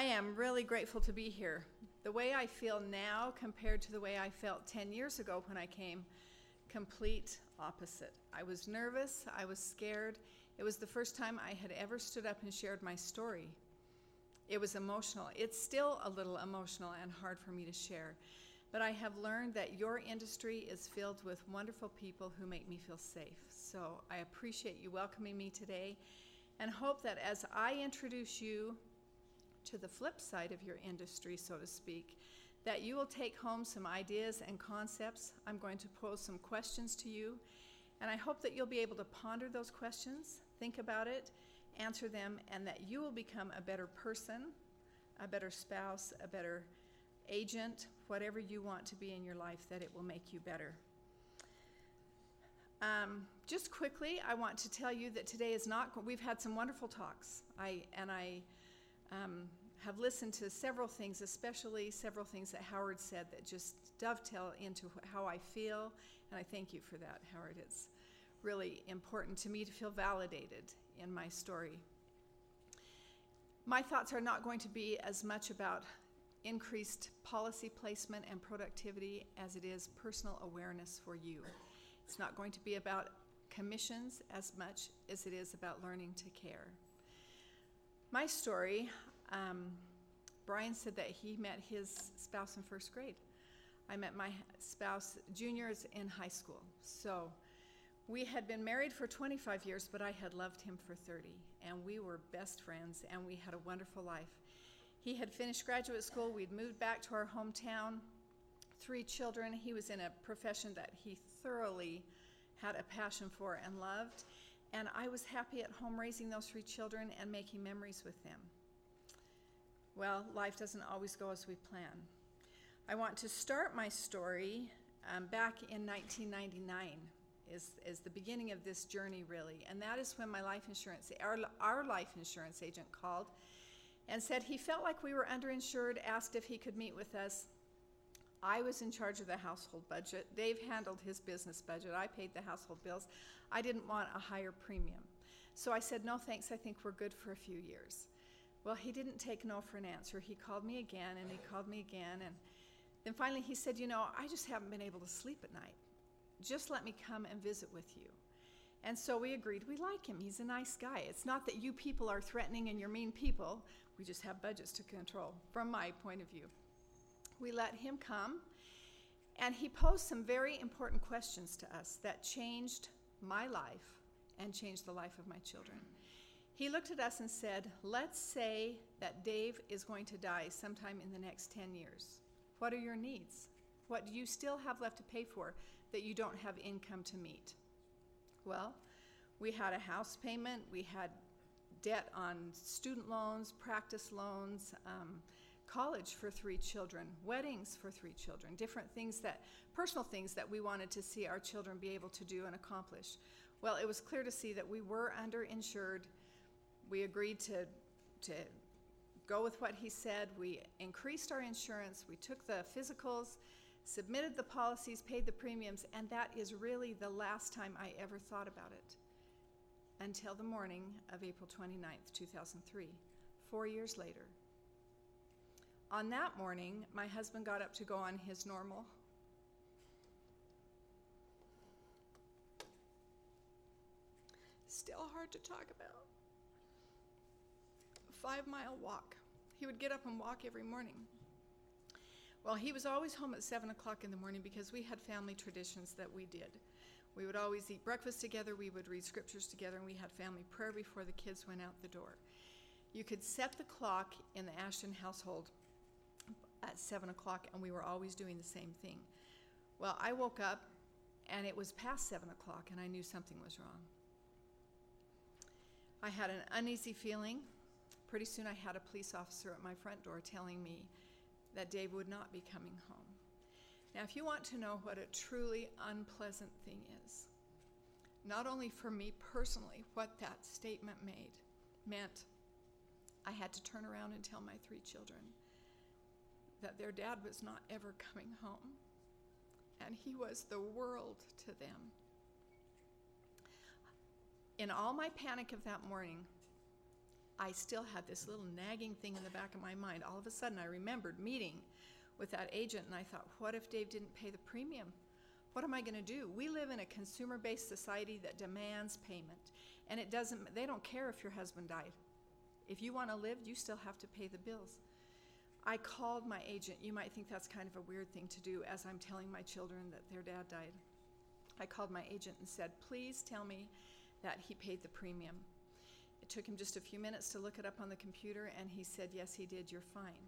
I am really grateful to be here. The way I feel now compared to the way I felt 10 years ago when I came, complete opposite. I was nervous, I was scared. It was the first time I had ever stood up and shared my story. It was emotional. It's still a little emotional and hard for me to share. But I have learned that your industry is filled with wonderful people who make me feel safe. So I appreciate you welcoming me today and hope that as I introduce you to the flip side of your industry, so to speak, that you will take home some ideas and concepts. I'm going to pose some questions to you, and I hope that you'll be able to ponder those questions, think about it, answer them, and that you will become a better person, a better spouse, a better agent, whatever you want to be in your life, that it will make you better. Just quickly, I want to tell you that today is not, we've had some wonderful talks. I have listened to several things, especially several things that Howard said that just dovetail into how I feel, and I thank you for that, Howard. It's really important to me to feel validated in my story. My thoughts are not going to be as much about increased policy placement and productivity as it is personal awareness for you. It's not going to be about commissions as much as it is about learning to care. My story, Brian said that he met his spouse in first grade. I met my spouse juniors in high school. So we had been married for 25 years, but I had loved him for 30, and we were best friends, and we had a wonderful life. He had finished graduate school. We'd moved back to our hometown, 3 children. He was in a profession that he thoroughly had a passion for and loved, and I was happy at home raising those 3 children and making memories with them. Well, life doesn't always go as we plan. I want to start my story back in 1999 is the beginning of this journey, really, and that is when my life insurance, our life insurance agent called and said he felt like we were underinsured, asked if he could meet with us. I was in charge of the household budget. Dave handled his business budget. I paid the household bills. I didn't want a higher premium. So I said, no thanks, I think we're good for a few years. Well, he didn't take no for an answer. He called me again, and he called me again, and then finally he said, you know, I just haven't been able to sleep at night. Just let me come and visit with you. And so we agreed. We like him. He's a nice guy. It's not that you people are threatening and you're mean people. We just have budgets to control, from my point of view. We let him come, and he posed some very important questions to us that changed my life and changed the life of my children. He looked at us and said, let's say that Dave is going to die sometime in the next 10 years. What are your needs? What do you still have left to pay for that you don't have income to meet? Well, we had a house payment, we had debt on student loans, practice loans, college for 3 children, weddings for 3 children, different things personal things that we wanted to see our children be able to do and accomplish. Well, it was clear to see that we were underinsured. We agreed to go with what he said. We increased our insurance. We took the physicals, submitted the policies, paid the premiums, and that is really the last time I ever thought about it until the morning of April 29th, 2003, 4 years later. On that morning, my husband got up to go on his normal still hard to talk about 5-mile walk. He would get up and walk every morning. Well, he was always home at 7 o'clock in the morning because we had family traditions that we did. We would always eat breakfast together, we would read scriptures together, and we had family prayer before the kids went out the door. You could set the clock in the Ashton household at 7 o'clock, and we were always doing the same thing. Well, I woke up, and it was past 7 o'clock, and I knew something was wrong. I had an uneasy feeling. Pretty soon I had a police officer at my front door telling me that Dave would not be coming home. Now, if you want to know what a truly unpleasant thing is, not only for me personally, what that statement meant, I had to turn around and tell my 3 children that their dad was not ever coming home, and he was the world to them. In all my panic of that morning, I still had this little nagging thing in the back of my mind. All of a sudden, I remembered meeting with that agent, and I thought, what if Dave didn't pay the premium? What am I going to do? We live in a consumer-based society that demands payment, and they don't care if your husband died. If you want to live, you still have to pay the bills. I called my agent. You might think that's kind of a weird thing to do as I'm telling my children that their dad died. I called my agent and said, please tell me that he paid the premium. It took him just a few minutes to look it up on the computer, and he said, yes, he did, you're fine.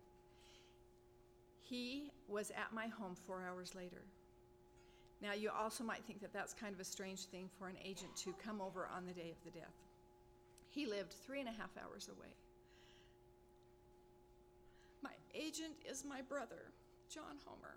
He was at my home 4 hours later. Now, you also might think that that's kind of a strange thing for an agent to come over on the day of the death. He lived 3.5 hours away. My agent is my brother, John Homer.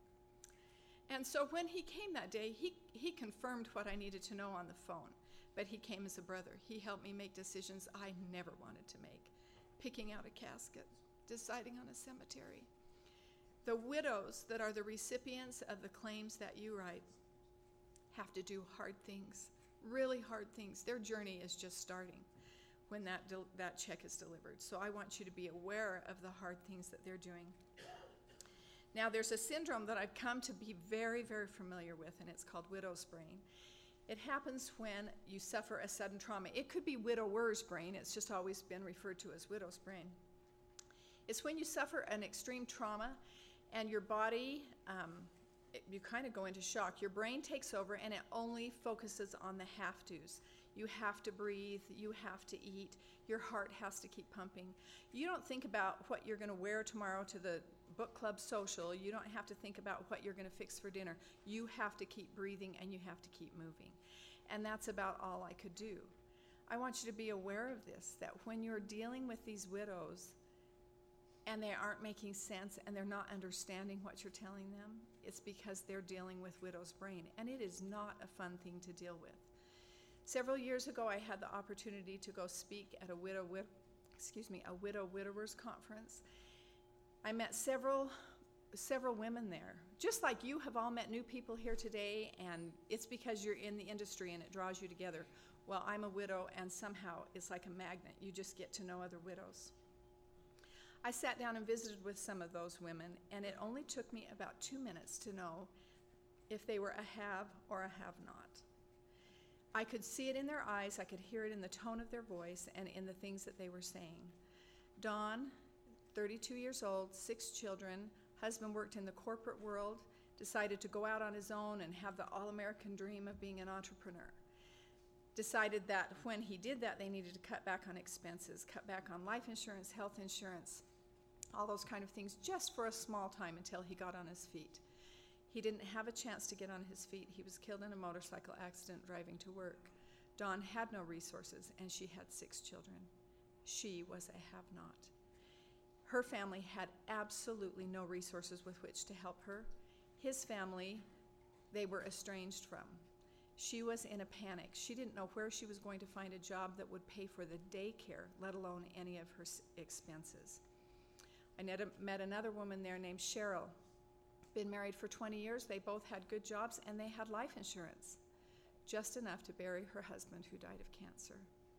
And so when he came that day, he confirmed what I needed to know on the phone, but he came as a brother. He helped me make decisions I never wanted to make, picking out a casket, deciding on a cemetery. The widows that are the recipients of the claims that you write have to do hard things, really hard things. Their journey is just starting when that check is delivered. So I want you to be aware of the hard things that they're doing. Now, there's a syndrome that I've come to be very, very familiar with, and it's called widow's brain. It happens when you suffer a sudden trauma. It could be widower's brain. It's just always been referred to as widow's brain. It's when you suffer an extreme trauma and your body, you kind of go into shock. Your brain takes over and it only focuses on the have-tos. You have to breathe, you have to eat, your heart has to keep pumping. You don't think about what you're going to wear tomorrow to the book club social. You don't have to think about what you're going to fix for dinner. You have to keep breathing and you have to keep moving. And that's about all I could do. I want you to be aware of this, that when you're dealing with these widows and they aren't making sense and they're not understanding what you're telling them, it's because they're dealing with widow's brain. And it is not a fun thing to deal with. Several years ago, I had the opportunity to go speak at a widow-widowers conference. I met several women there. Just like you have all met new people here today, and it's because you're in the industry and it draws you together. Well, I'm a widow, and somehow it's like a magnet. You just get to know other widows. I sat down and visited with some of those women, and it only took me about 2 minutes to know if they were a have or a have-not. I could see it in their eyes, I could hear it in the tone of their voice, and in the things that they were saying. Dawn, 32 years old, 6 children, husband worked in the corporate world, decided to go out on his own and have the all-American dream of being an entrepreneur. Decided that when he did that, they needed to cut back on expenses, cut back on life insurance, health insurance, all those kind of things, just for a small time until he got on his feet. He didn't have a chance to get on his feet. He was killed in a motorcycle accident driving to work. Dawn had no resources, and she had 6 children. She was a have-not. Her family had absolutely no resources with which to help her. His family, they were estranged from. She was in a panic. She didn't know where she was going to find a job that would pay for the daycare, let alone any of her expenses. I met another woman there named Cheryl. Been married for 20 years. They both had good jobs, and they had life insurance, just enough to bury her husband who died of cancer.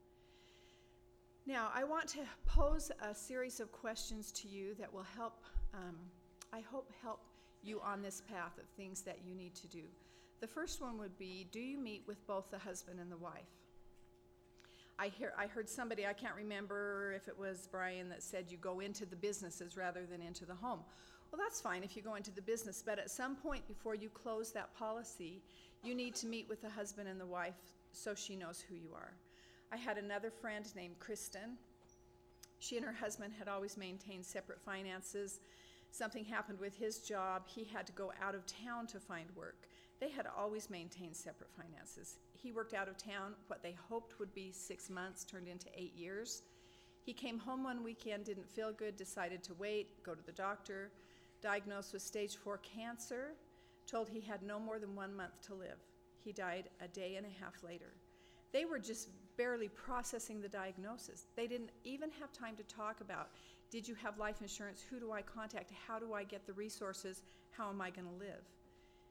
Now, I want to pose a series of questions to you that will help, I hope, help you on this path of things that you need to do. The first one would be, do you meet with both the husband and the wife? I heard somebody, I can't remember if it was Brian, that said you go into the businesses rather than into the home. Well, that's fine if you go into the business, but at some point before you close that policy, you need to meet with the husband and the wife so she knows who you are. I had another friend named Kristen. She and her husband had always maintained separate finances. Something happened with his job. He had to go out of town to find work. They had always maintained separate finances. He worked out of town. What they hoped would be 6 months turned into 8 years. He came home one weekend, didn't feel good, decided to wait, go to the doctor, diagnosed with stage 4 cancer, told he had no more than 1 month to live. He died a day and a half later. They were just barely processing the diagnosis. They didn't even have time to talk about, did you have life insurance? Who do I contact? How do I get the resources? How am I going to live?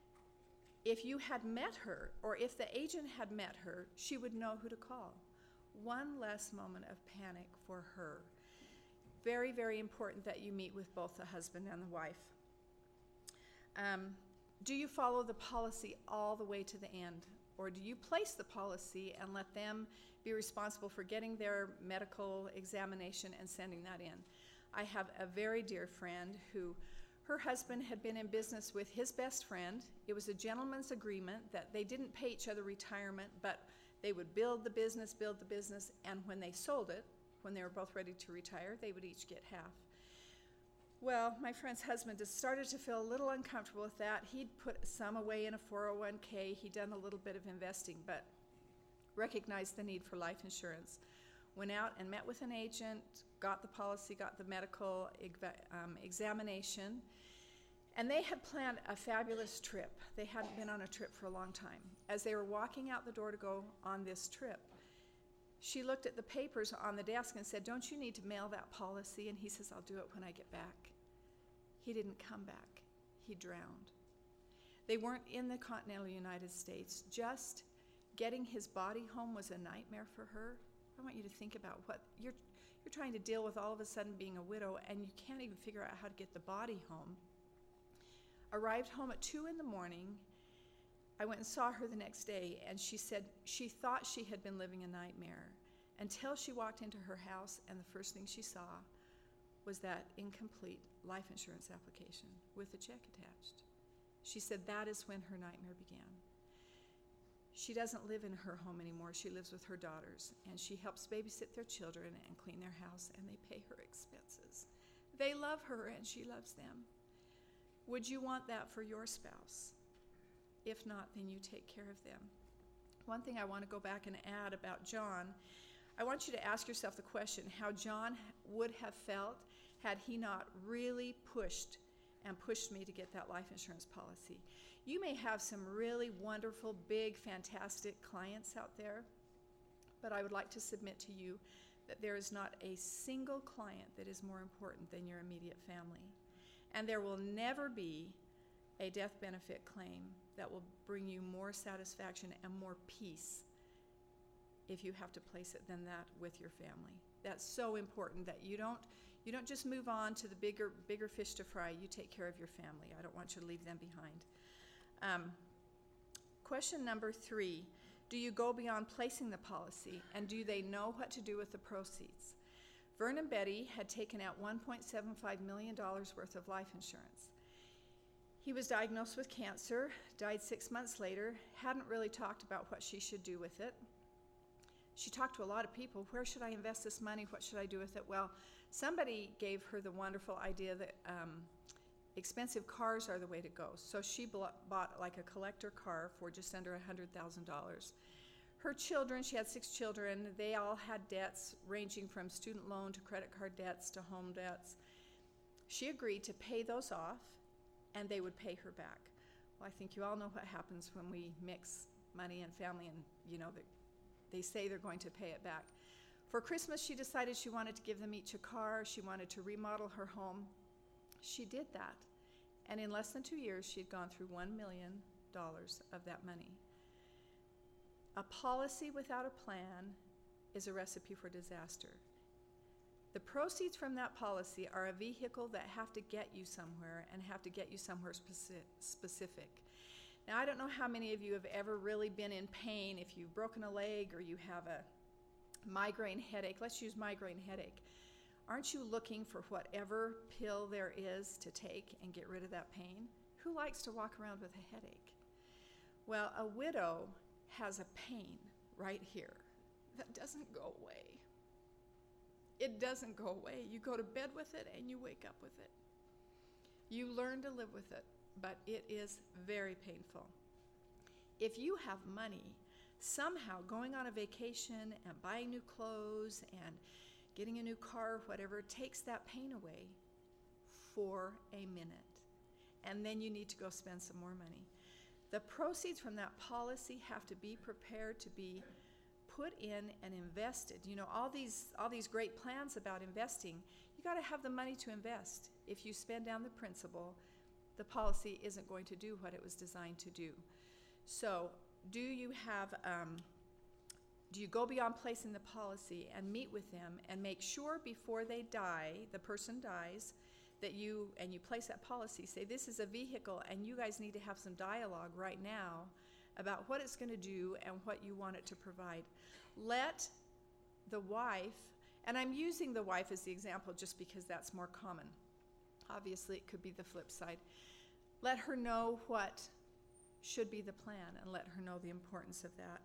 If you had met her, or if the agent had met her, she would know who to call. one less moment of panic for her. Very, very important that you meet with both the husband and the wife. Do you follow the policy all the way to the end? Or do you place the policy and let them be responsible for getting their medical examination and sending that in? I have a very dear friend who, her husband had been in business with his best friend. It was a gentleman's agreement that they didn't pay each other retirement, but they would build the business, and when they sold it, when they were both ready to retire, they would each get half. Well, my friend's husband just started to feel a little uncomfortable with that. He'd put some away in a 401k. He'd done a little bit of investing, but recognized the need for life insurance. Went out and met with an agent, got the policy, got the medical examination, and they had planned a fabulous trip. They hadn't been on a trip for a long time. As they were walking out the door to go on this trip, she looked at the papers on the desk and said, "Don't you need to mail that policy?" And he says, "I'll do it when I get back." He didn't come back. He drowned. They weren't in the continental United States. Just getting his body home was a nightmare for her. I want you to think about what you're trying to deal with, all of a sudden being a widow, and you can't even figure out how to get the body home. Arrived home at 2 in the morning. I went and saw her the next day, and she said she thought she had been living a nightmare until she walked into her house, and the first thing she saw was that incomplete life insurance application with a check attached. She said that is when her nightmare began. She doesn't live in her home anymore. She lives with her daughters, and she helps babysit their children and clean their house, and they pay her expenses. They love her, and she loves them. Would you want that for your spouse? If not, then you take care of them. One thing I want to go back and add about John, I want you to ask yourself the question, how John would have felt had he not really pushed me to get that life insurance policy. You may have some really wonderful, big, fantastic clients out there, but I would like to submit to you that there is not a single client that is more important than your immediate family. And there will never be a death benefit claim that will bring you more satisfaction and more peace if you have to place it than that with your family. That's so important that you don't just move on to the bigger fish to fry. You take care of your family. I don't want you to leave them behind. Question number 3, do you go beyond placing the policy, and do they know what to do with the proceeds? Vernon Betty had taken out $1.75 million worth of life insurance. He was diagnosed with cancer, died 6 months later, hadn't really talked about what she should do with it. She talked to a lot of people. Where should I invest this money? What should I do with it? Well, somebody gave her the wonderful idea that expensive cars are the way to go. So she bought like a collector car for just under $100,000. Her children, she had 6 children, they all had debts ranging from student loan to credit card debts to home debts. She agreed to pay those off, and they would pay her back. Well, I think you all know what happens when we mix money and family, and you know that they say they're going to pay it back. For Christmas, she decided she wanted to give them each a car. She wanted to remodel her home. She did that, and in less than 2 years, she had gone through $1 million of that money. A policy without a plan is a recipe for disaster. The proceeds from that policy are a vehicle that have to get you somewhere and have to get you somewhere specific. Now, I don't know how many of you have ever really been in pain if you've broken a leg or you have a migraine headache. Let's use migraine headache. Aren't you looking for whatever pill there is to take and get rid of that pain? Who likes to walk around with a headache? Well, a widow has a pain right here that doesn't go away. It doesn't go away. You go to bed with it and you wake up with it. You learn to live with it, but it is very painful. If you have money, somehow going on a vacation and buying new clothes and getting a new car, whatever, takes that pain away for a minute. And then you need to go spend some more money. The proceeds from that policy have to be prepared to be put in and invested. You know, all these great plans about investing, you got to have the money to invest. If you spend down the principal, the policy isn't going to do what it was designed to do. So, do you have do you go beyond placing the policy and meet with them and make sure before they die, the person dies, that you place that policy, say this is a vehicle and you guys need to have some dialogue right now about what it's going to do and what you want it to provide. Let the wife, and I'm using the wife as the example just because that's more common. Obviously, it could be the flip side. Let her know what should be the plan and let her know the importance of that.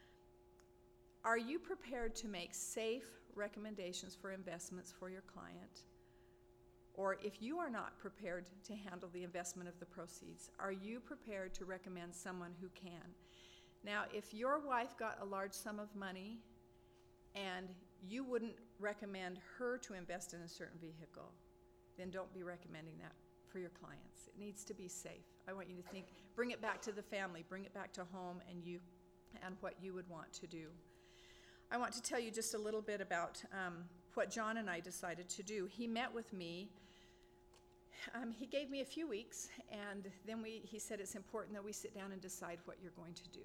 Are you prepared to make safe recommendations for investments for your client? Or if you are not prepared to handle the investment of the proceeds, are you prepared to recommend someone who can? Now, if your wife got a large sum of money and you wouldn't recommend her to invest in a certain vehicle, then don't be recommending that for your clients. It needs to be safe. I want you to think, bring it back to the family, bring it back to home and what you would want to do. I want to tell you just a little bit about what John and I decided to do. He met with me. He gave me a few weeks, and then he said it's important that we sit down and decide what you're going to do.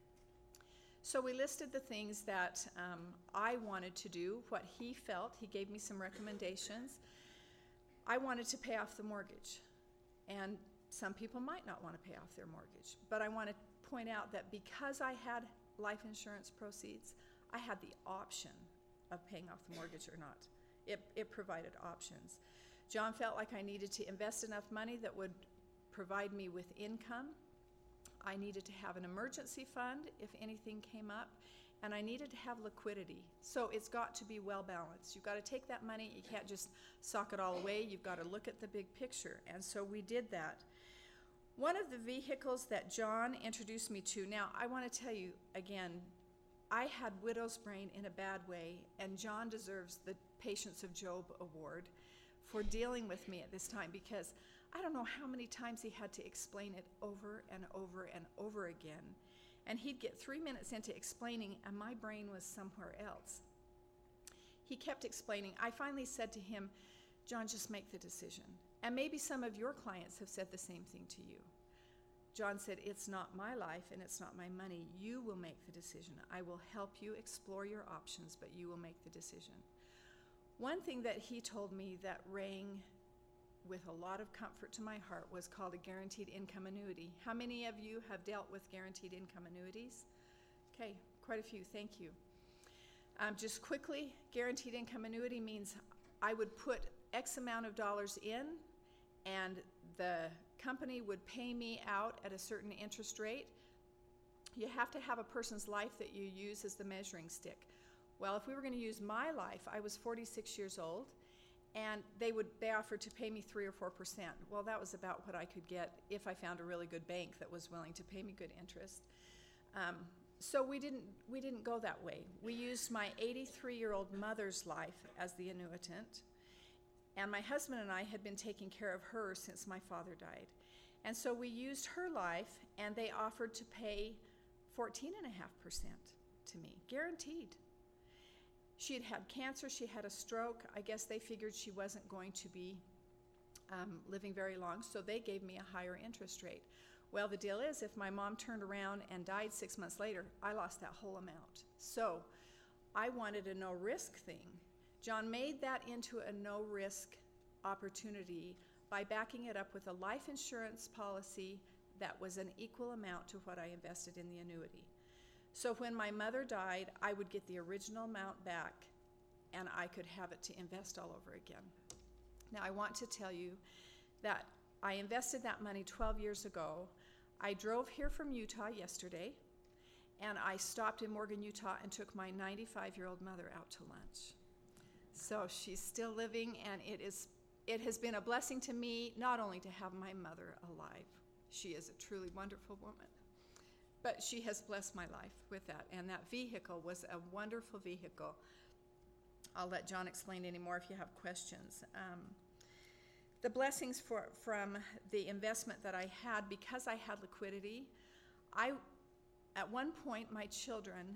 So we listed the things that I wanted to do, what he felt. He gave me some recommendations. I wanted to pay off the mortgage, and some people might not want to pay off their mortgage. But I want to point out that because I had life insurance proceeds, I had the option of paying off the mortgage or not. It provided options. John felt like I needed to invest enough money that would provide me with income. I needed to have an emergency fund if anything came up, and I needed to have liquidity. So it's got to be well balanced. You've got to take that money. You can't just sock it all away. You've got to look at the big picture. And so we did that. One of the vehicles that John introduced me to, now I want to tell you again, I had widow's brain in a bad way, and John deserves the Patience of Job award for dealing with me at this time, because I don't know how many times he had to explain it over and over and over again. And he'd get 3 minutes into explaining, and my brain was somewhere else. He kept explaining. I finally said to him, John, just make the decision. And maybe some of your clients have said the same thing to you. John said, it's not my life and it's not my money. You will make the decision. I will help you explore your options, but you will make the decision. One thing that he told me that rang with a lot of comfort to my heart was called a guaranteed income annuity. How many of you have dealt with guaranteed income annuities? Okay, quite a few, thank you. Just quickly, guaranteed income annuity means I would put X amount of dollars in, and the company would pay me out at a certain interest rate. You have to have a person's life that you use as the measuring stick. Well, if we were going to use my life, I was 46 years old, and they offered to pay me 3 or 4%. Well, that was about what I could get if I found a really good bank that was willing to pay me good interest. So we didn't go that way. We used my 83-year-old mother's life as the annuitant, and my husband and I had been taking care of her since my father died. And so we used her life, and they offered to pay 14.5% to me, guaranteed. She had had cancer, she had a stroke. I guess they figured she wasn't going to be living very long, so they gave me a higher interest rate. Well, the deal is, if my mom turned around and died 6 months later, I lost that whole amount. So I wanted a no-risk thing. John made that into a no-risk opportunity by backing it up with a life insurance policy that was an equal amount to what I invested in the annuity. So when my mother died, I would get the original amount back, and I could have it to invest all over again. Now, I want to tell you that I invested that money 12 years ago. I drove here from Utah yesterday, and I stopped in Morgan, Utah, and took my 95-year-old mother out to lunch. So she's still living, and it has been a blessing to me not only to have my mother alive. She is a truly wonderful woman. But she has blessed my life with that, and that vehicle was a wonderful vehicle. I'll let John explain any more if you have questions. The blessings from the investment that I had, because I had liquidity, at one point my children,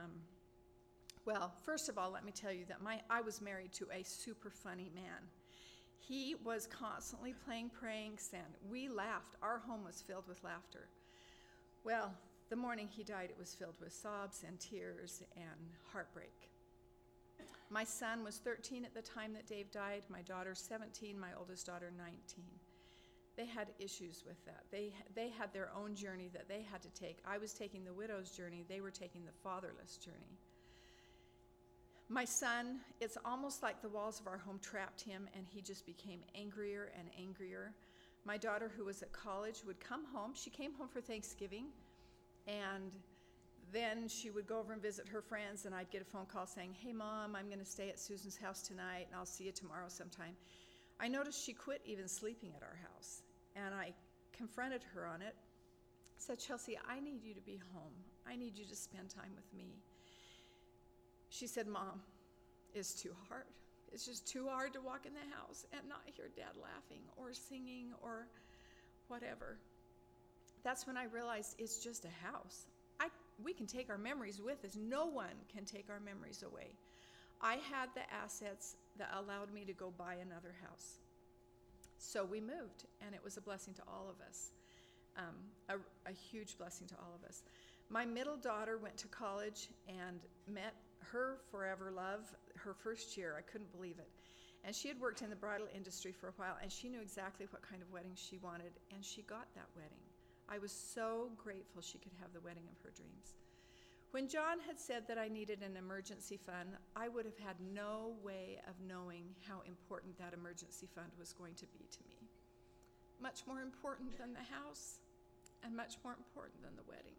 well, first of all, let me tell you that I was married to a super funny man. He was constantly playing pranks, and we laughed. Our home was filled with laughter. Well, The morning he died, it was filled with sobs and tears and heartbreak. My son was 13 at the time that Dave died, my daughter 17, my oldest daughter 19. They had issues with that. They had their own journey that they had to take. I was taking the widow's journey. They were taking the fatherless journey. My son, it's almost like the walls of our home trapped him, and he just became angrier and angrier. My daughter, who was at college, would come home. She came home for Thanksgiving, and then she would go over and visit her friends, and I'd get a phone call saying, "Hey, Mom, I'm going to stay at Susan's house tonight, and I'll see you tomorrow sometime." I noticed she quit even sleeping at our house, and I confronted her on it. I said, "Chelsea, I need you to be home. I need you to spend time with me." She said, "Mom, it's too hard. It's just too hard to walk in the house and not hear Dad laughing or singing or whatever." That's when I realized it's just a house. We can take our memories with us. No one can take our memories away. I had the assets that allowed me to go buy another house. So we moved, and it was a blessing to all of us, a huge blessing to all of us. My middle daughter went to college and met her forever love her first year. I couldn't believe it. And she had worked in the bridal industry for a while, and she knew exactly what kind of wedding she wanted, and she got that wedding. I was so grateful she could have the wedding of her dreams. When John had said that I needed an emergency fund, I would have had no way of knowing how important that emergency fund was going to be to me. Much more important than the house, and much more important than the wedding.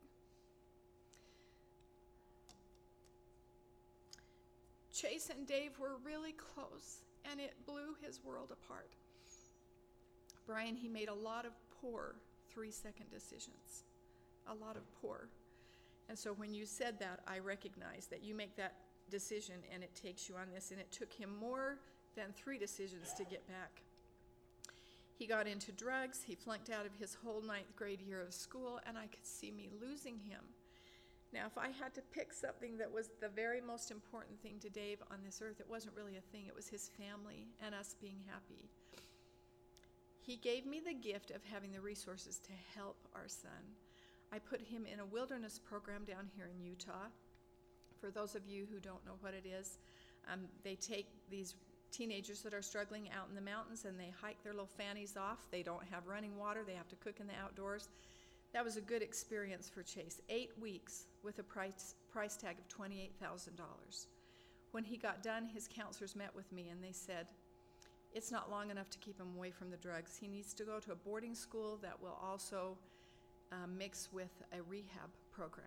Chase and Dave were really close, and it blew his world apart. Brian, he made a lot of poor 3-second decisions, a lot of poor. And so when you said that, I recognized that you make that decision and it takes you on this, and it took him more than 3 decisions to get back. He got into drugs, he flunked out of his whole 9th grade year of school, and I could see me losing him. Now, if I had to pick something that was the very most important thing to Dave on this earth, it wasn't really a thing, it was his family and us being happy. He gave me the gift of having the resources to help our son. I put him in a wilderness program down here in Utah. For those of you who don't know what it is, they take these teenagers that are struggling out in the mountains and they hike their little fannies off. They don't have running water. They have to cook in the outdoors. That was a good experience for Chase. 8 weeks with a price tag of $28,000. When he got done, his counselors met with me and they said, it's not long enough to keep him away from the drugs. He needs to go to a boarding school that will also mix with a rehab program.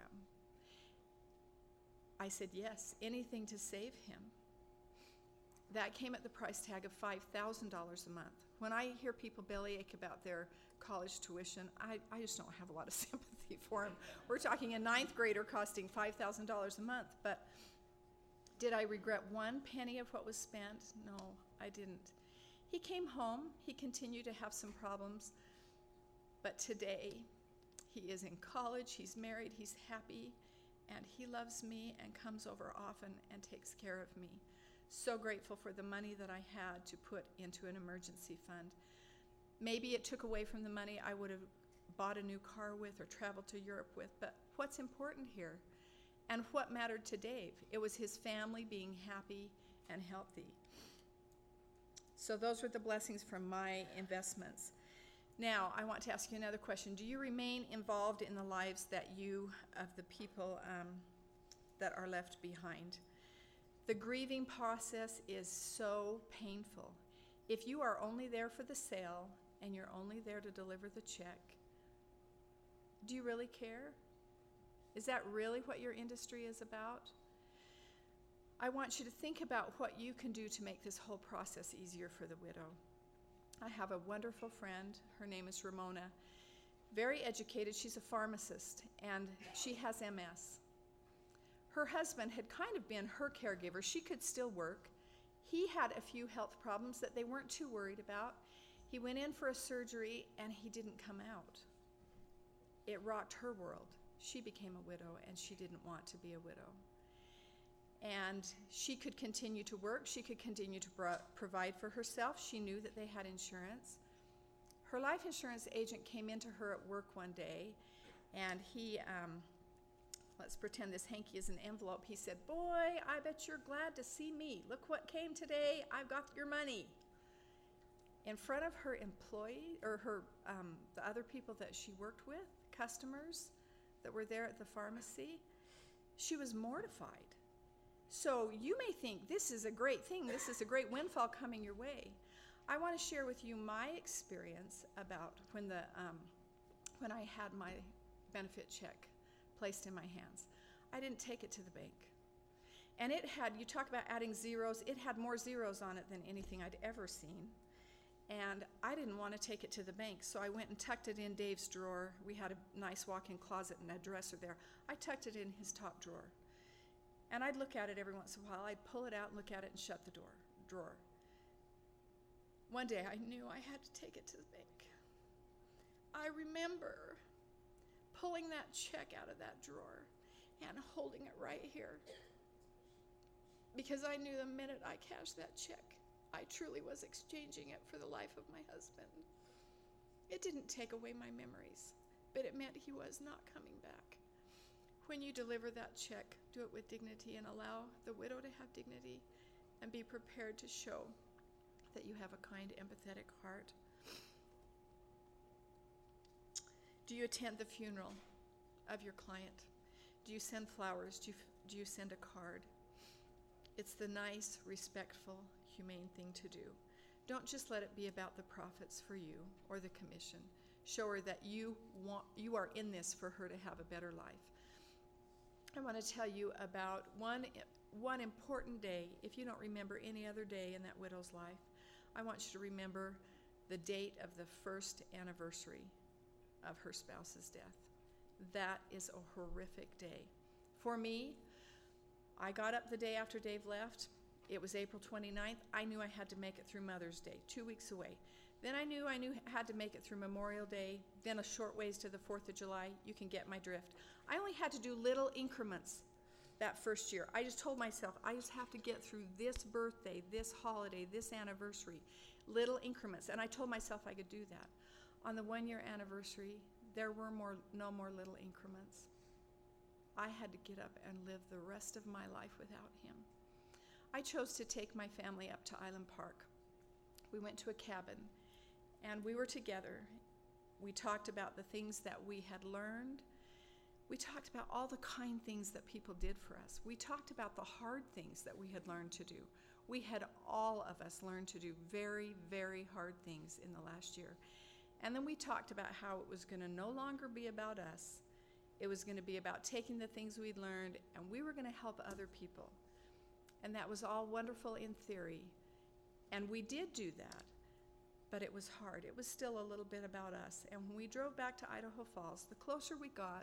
I said, yes, anything to save him. That came at the price tag of $5,000 a month. When I hear people bellyache about their college tuition, I just don't have a lot of sympathy for him. We're talking a 9th grader costing $5,000 a month, but did I regret 1 penny of what was spent? No, I didn't. He came home, he continued to have some problems, but today he is in college, he's married, he's happy, and he loves me and comes over often and takes care of me. So grateful for the money that I had to put into an emergency fund. Maybe it took away from the money I would have bought a new car with or traveled to Europe with, but what's important here and what mattered to Dave? It was his family being happy and healthy. So those were the blessings from my investments. Now, I want to ask you another question. Do you remain involved in the lives of the people that are left behind? The grieving process is so painful. If you are only there for the sale and you're only there to deliver the check, do you really care? Is that really what your industry is about? I want you to think about what you can do to make this whole process easier for the widow. I have a wonderful friend. Her name is Ramona. Very educated. She's a pharmacist, and she has MS. Her husband had kind of been her caregiver. She could still work. He had a few health problems that they weren't too worried about. He went in for a surgery, and he didn't come out. It rocked her world. She became a widow, and she didn't want to be a widow. And she could continue to work. She could continue to provide for herself. She knew that they had insurance. Her life insurance agent came into her at work one day And he, let's pretend this hanky is an envelope. He said, "Boy, I bet you're glad to see me. Look what came today. I've got your money." In front of her employee, or the other people that she worked with, customers that were there at the pharmacy, she was mortified. So you may think this is a great thing. This is a great windfall coming your way. I want to share with you my experience about when I had my benefit check placed in my hands. I didn't take it to the bank. And it had, you talk about adding zeros, it had more zeros on it than anything I'd ever seen. And I didn't want to take it to the bank, so I went and tucked it in Dave's drawer. We had a nice walk-in closet and a dresser there. I tucked it in his top drawer. And I'd look at it every once in a while. I'd pull it out and look at it and shut the drawer. One day I knew I had to take it to the bank. I remember pulling that check out of that drawer and holding it right here, because I knew the minute I cashed that check, I truly was exchanging it for the life of my husband. It didn't take away my memories, but it meant he was not coming back. When you deliver that check, do it with dignity and allow the widow to have dignity, and be prepared to show that you have a kind, empathetic heart. Do you attend the funeral of your client? Do you send flowers? Do you send a card? It's the nice, respectful, humane thing to do. Don't just let it be about the profits for you or the commission. Show her that you are in this for her to have a better life. I want to tell you about one important day. If you don't remember any other day in that widow's life, I want you to remember the date of the first anniversary of her spouse's death. That is a horrific day. For me, I got up the day after Dave left. It was April 29th. I knew I had to make it through Mother's Day, 2 weeks away. Then I knew I had to make it through Memorial Day, then a short ways to the 4th of July. You can get my drift. I only had to do little increments that first year. I just told myself, I just have to get through this birthday, this holiday, this anniversary, little increments. And I told myself I could do that. On the 1-year anniversary, there were no more little increments. I had to get up and live the rest of my life without him. I chose to take my family up to Island Park. We went to a cabin, and we were together. We talked about the things that we had learned. We talked about all the kind things that people did for us. We talked about the hard things that we had learned to do. We had, all of us, learned to do very, very hard things in the last year. And then we talked about how it was going to no longer be about us. It was going to be about taking the things we'd learned, and we were going to help other people. And that was all wonderful in theory. And we did do that, but it was hard. It was still a little bit about us. And when we drove back to Idaho Falls, the closer we got,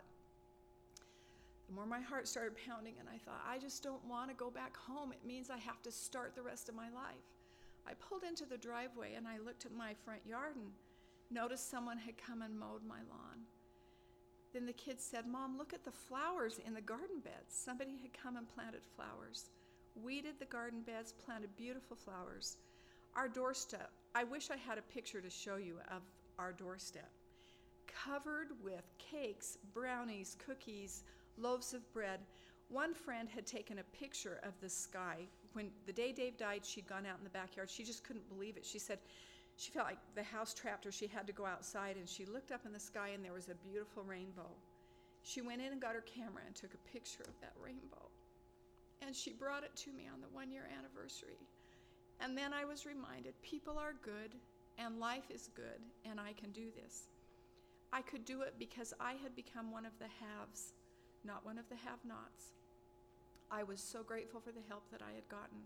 the more my heart started pounding, and I thought, I just don't want to go back home. It means I have to start the rest of my life. I pulled into the driveway, and I looked at my front yard and noticed someone had come and mowed my lawn. Then the kids said, "Mom, look at the flowers in the garden beds." Somebody had come and planted flowers, weeded the garden beds, planted beautiful flowers. Our doorstep, I wish I had a picture to show you of our doorstep, covered with cakes, brownies, cookies, loaves of bread. One friend had taken a picture of the sky. When the day Dave died, she'd gone out in the backyard. She just couldn't believe it. She said she felt like the house trapped her. She had to go outside, and she looked up in the sky, and there was a beautiful rainbow. She went in and got her camera and took a picture of that rainbow. And she brought it to me on the 1-year anniversary. And then I was reminded, people are good, and life is good, and I can do this. I could do it because I had become one of the haves, not one of the have-nots. I was so grateful for the help that I had gotten.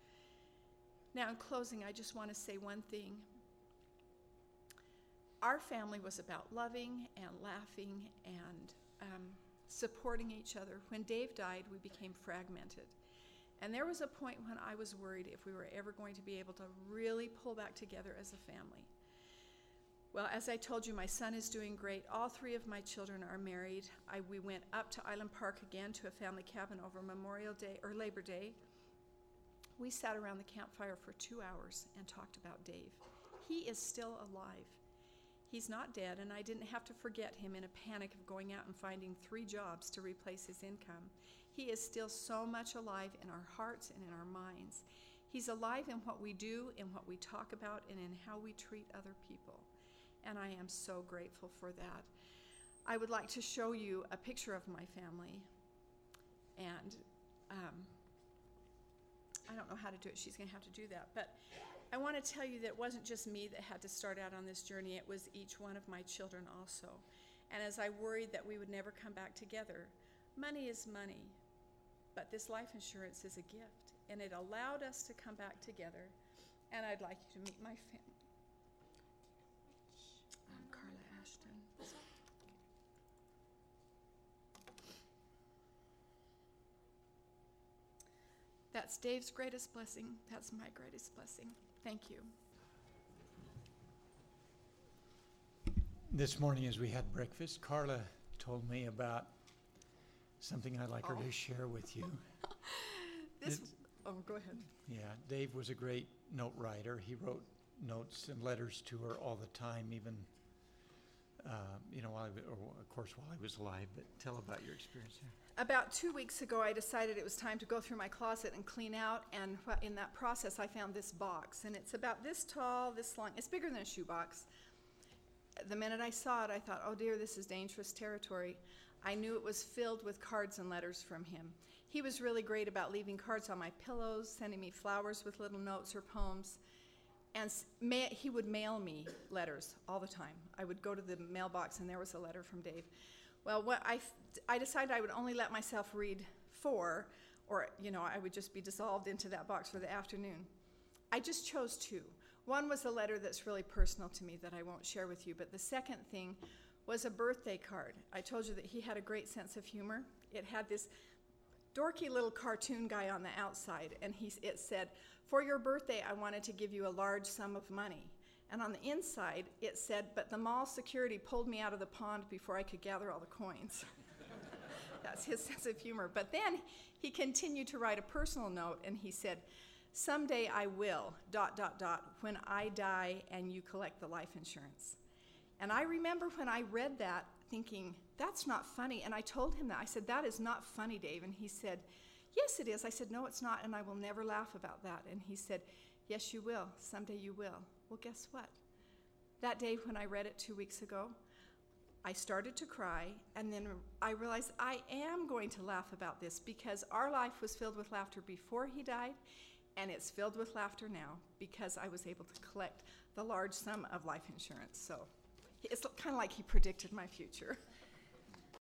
Now, in closing, I just want to say one thing. Our family was about loving and laughing and supporting each other. When Dave died, we became fragmented. And there was a point when I was worried if we were ever going to be able to really pull back together as a family. Well, as I told you, my son is doing great. All 3 of my children are married. We went up to Island Park again to a family cabin over Memorial Day or Labor Day. We sat around the campfire for 2 hours and talked about Dave. He is still alive. He's not dead, and I didn't have to forget him in a panic of going out and finding 3 jobs to replace his income. He is still so much alive in our hearts and in our minds. He's alive in what we do, in what we talk about, and in how we treat other people. And I am so grateful for that. I would like to show you a picture of my family. And I don't know how to do it. She's going to have to do that. But I want to tell you that it wasn't just me that had to start out on this journey. It was each one of my children also. And as I worried that we would never come back together, money is money, but this life insurance is a gift. And it allowed us to come back together. And I'd like you to meet my family. I'm Carla Ashton. That's Dave's greatest blessing. That's my greatest blessing. Thank you. This morning as we had breakfast, Carla told me about something I'd like her to share with you. Go ahead. Yeah, Dave was a great note writer. He wrote notes and letters to her all the time, even, while I was alive. But tell about your experience there. About 2 weeks ago, I decided it was time to go through my closet and clean out, and in that process, I found this box, and it's about this tall, this long. It's bigger than a shoebox. The minute I saw it, I thought, oh dear, this is dangerous territory. I knew it was filled with cards and letters from him. He was really great about leaving cards on my pillows, sending me flowers with little notes or poems, and he would mail me letters all the time. I would go to the mailbox, and there was a letter from Dave. Well, I decided I would only let myself read 4, or, I would just be dissolved into that box for the afternoon. I just chose 2. One was a letter that's really personal to me that I won't share with you, but the second thing was a birthday card. I told you that he had a great sense of humor. It had this dorky little cartoon guy on the outside, and it said, "For your birthday, I wanted to give you a large sum of money." And on the inside, it said, "But the mall security pulled me out of the pond before I could gather all the coins." That's his sense of humor. But then he continued to write a personal note, and he said, "Someday I will, ... when I die and you collect the life insurance." And I remember when I read that thinking, that's not funny. And I told him that. I said, "That is not funny, Dave." And he said, "Yes, it is." I said, "No, it's not, and I will never laugh about that." And he said, "Yes, you will. Someday you will." Well, guess what? That day when I read it 2 weeks ago, I started to cry, and then I realized I am going to laugh about this because our life was filled with laughter before he died, and it's filled with laughter now because I was able to collect the large sum of life insurance. So it's kind of like he predicted my future.